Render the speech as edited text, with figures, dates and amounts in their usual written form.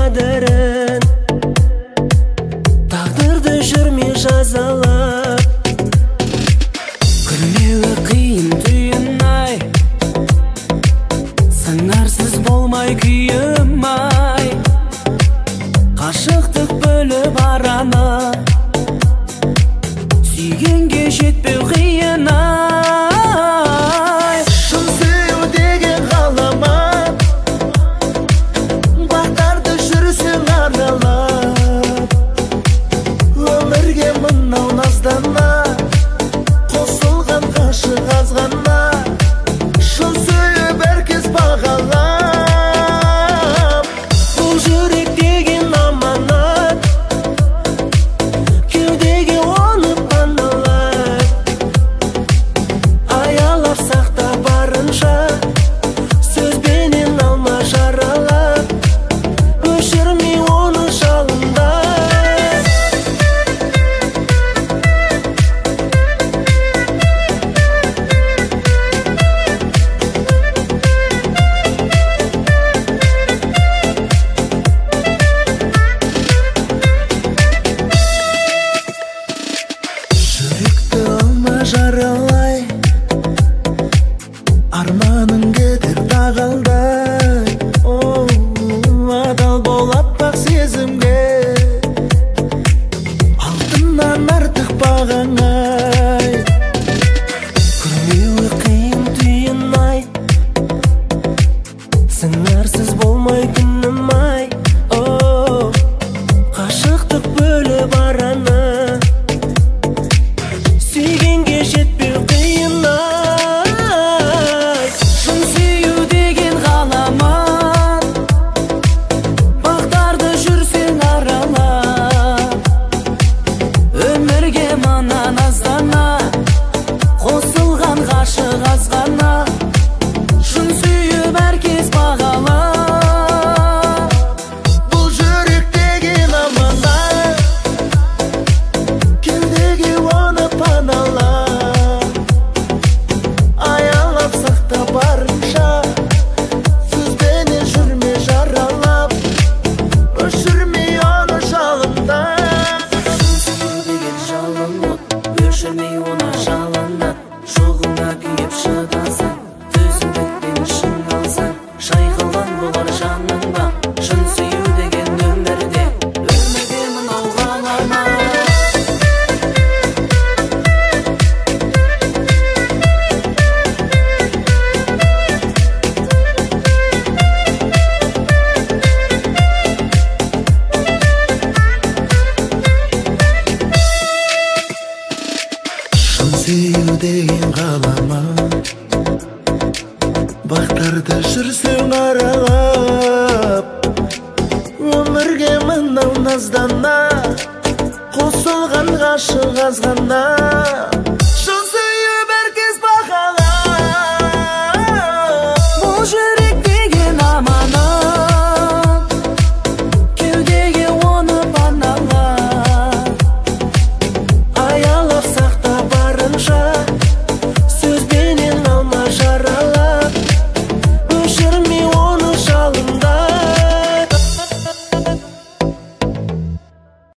қадірін, тағдырды жүрме жазалап. Күлмеуі қиын түйін ай, сыңарсыз болмай күйім ай. Қашықтық бөліп араны, сүйгенге жетпеу қиын ай. Шын сүю деген ғаламат, бақтарды жүрсің арналап. Өмірге мынау наздана, қосылған ғашық аз ғана. Шын сүйіп әркез бағалап. Бұл жүрек деген аманат, кеудеге оны паналап. Аялап сақта барынша, сөзбенен алма жаралап. Өшірмей оны жалында. Жүректі алма жаралай, арманың кетер тағалдай. Адал бол аппақ сезімге, алтыннан артық бағаңай. Күлмеуі қиын түйін ай, сыңарсыз болмай күнім ай. Қашықтық бөліп араны, сүйгенге жетпеу қиын ай. Шын сүю деген ғаламат, бақтарды жүрсең аралап. Өмірге мына наздана, қосылған ғашық аз ғана. Шын сүйіп әркез бағалап. Бұл жүрек деген аманат, кеудеге оны паналап. Аялап сақта барынша, сөзбенен жүрме жаралап. Өшірмей оны жалында. Сүю деген жалын от, өшірмей оны жалына. Жоғыңда күйіп шыдасаң, төзімдікпен шын алсаң, шайқалған болар жаның ба. Шын сүю деген өмірде мынау ғаламат. Шын сүю деген ғаламат, бақтарды жүрсең аралап. Өмірге мынау наздана, қосылған ғашық аз ғана.